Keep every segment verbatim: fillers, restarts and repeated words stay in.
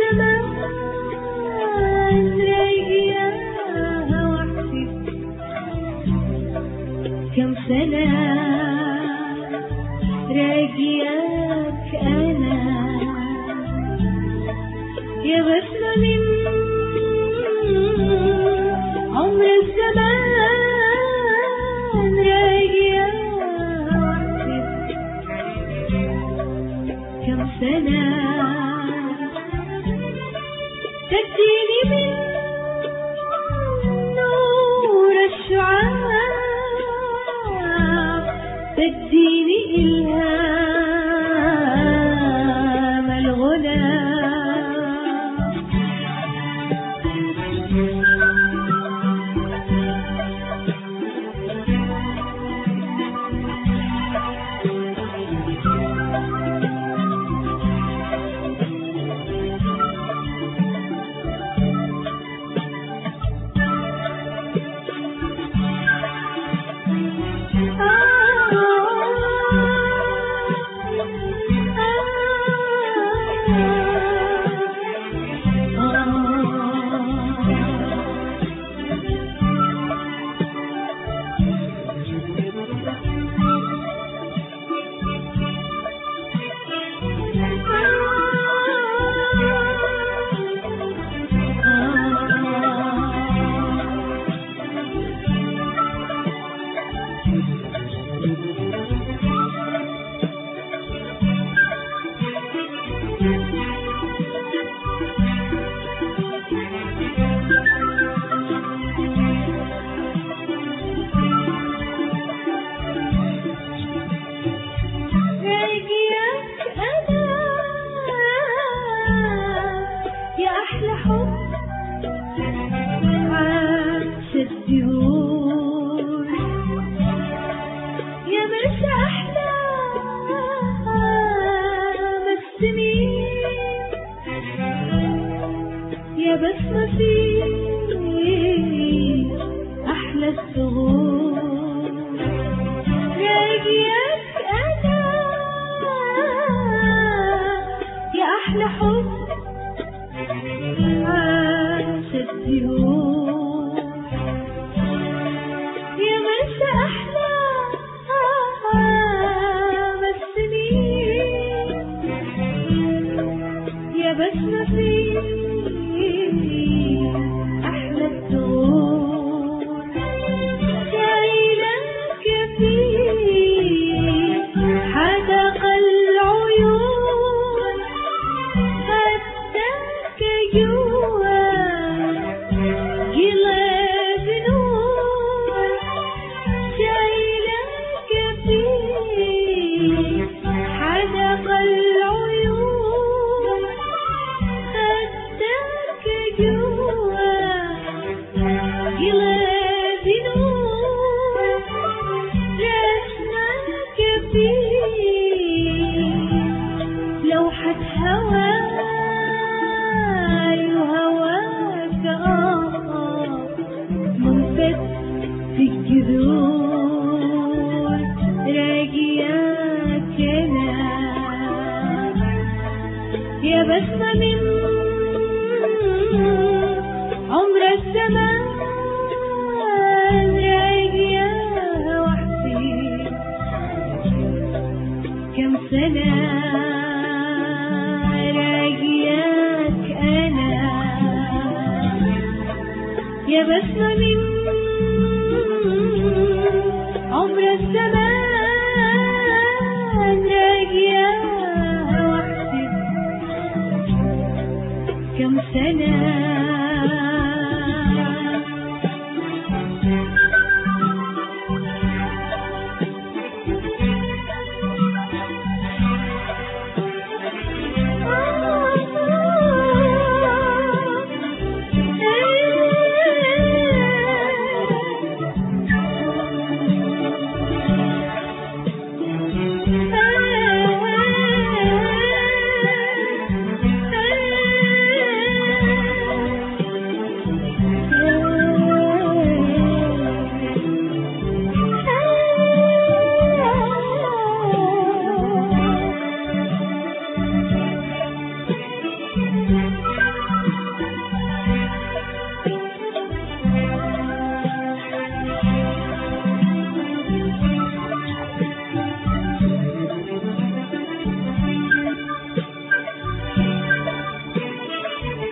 الزمان راجياها وحدي كم سنة راجياك أنا يا بسمة من عمر الزمان راجياها وحدي كم سنة تديني من نور الشعاع تديني إلهام الغنى يا بسمة في أحلى الزهور راجياك أنا يا أحلى حب عاش الدهور يا مسا أحلى السنين يا بسمة في أحلى الدور جايلك في حدق العيون خدك جوا جلاد نور جايلك في حدق العيون خدك جوا جلاد نور رسمك فيه لوحة هواي وهواك آه منفد في الجذور راجياك أنا يا بسمة من عمر الزمان راجياها وحدي كم سنة راجياك أنا يا بسمة من عمر الزمان راجياها وحدي كم سنة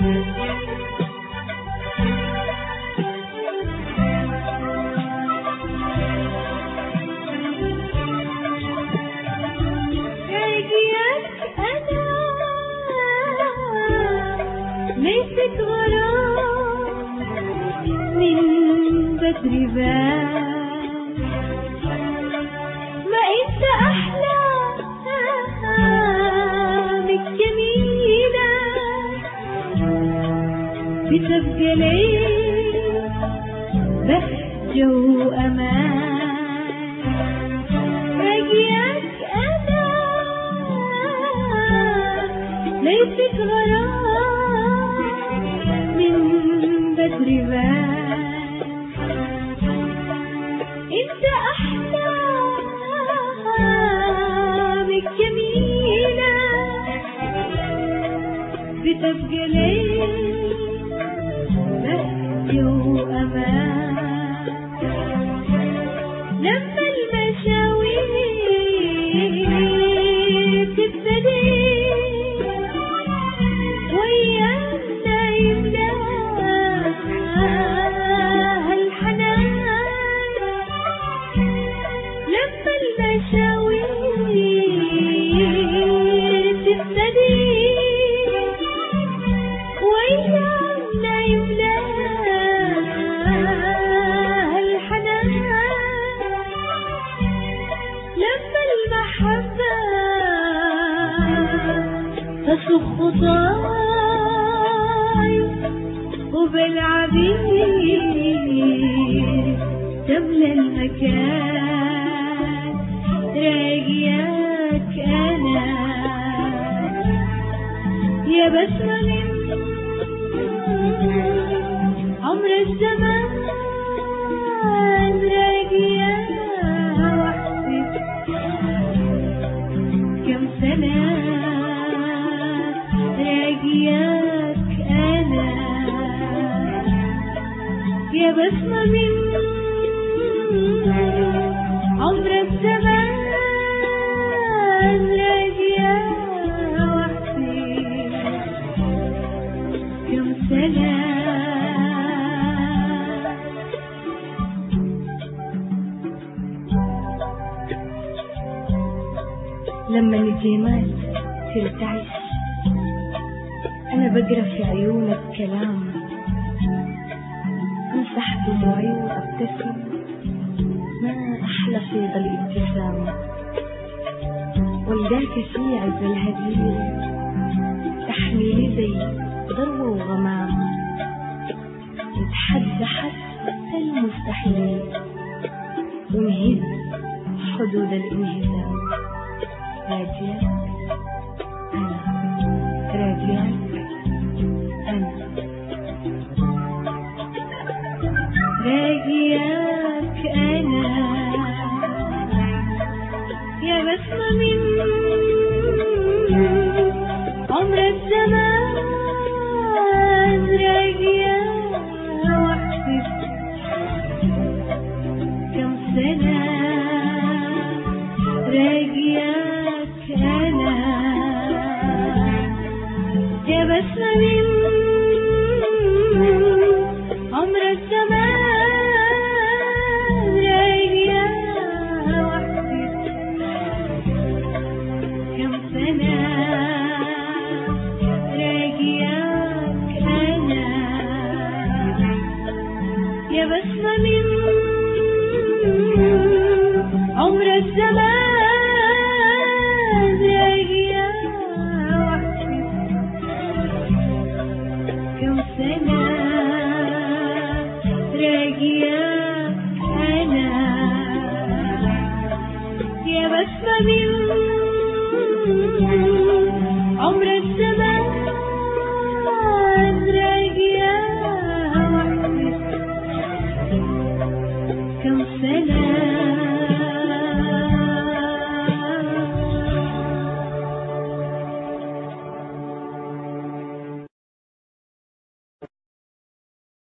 ليست غرام من بدر بان، ما انت احلى بك جميلة بتبقى ليل بهجة وامان. راجياك انا ليست غرام من بدر بان، انت احلى بك جميلة بتبقى ليل بهجة وامان. لما المشاوير تبتدي ويانا يملاها الحنان، لما المشاوير تبتدي ويانا يملاها الحنان، لما المحبة تصخ طايف وبالعبير تملى المكان. راجياك أنا يا بسمة من عمر الزمان، راجياك واحسب كم سنة. راجياك أنا يا بسمة من عمر الزمان، راجياك واحسب كم سنة. لما النجيمات ترتعش أنا بقرأ في عيونك كلام، أمسح دموعي وأبتسم، ما أحلى صيغ الابتسامة. والقاك في عز الهدير تحميلي زي ضروة وغمامة، نتحدى حتى المستحيل ونهز حدود الانهزام. راجياك أنا، راجياك أنا، راجياك أنا يا بسمة من عمر الزمان، راجياك واحسب كم سنة. راجياك أنا يا بسمة من عمر الزمان، راجياك واحسب كم سنة. راجياك أنا يا بسمة من عمر الزمان، راجياك واحسب كم سنة. راجياك أنا يا بسمة من عمر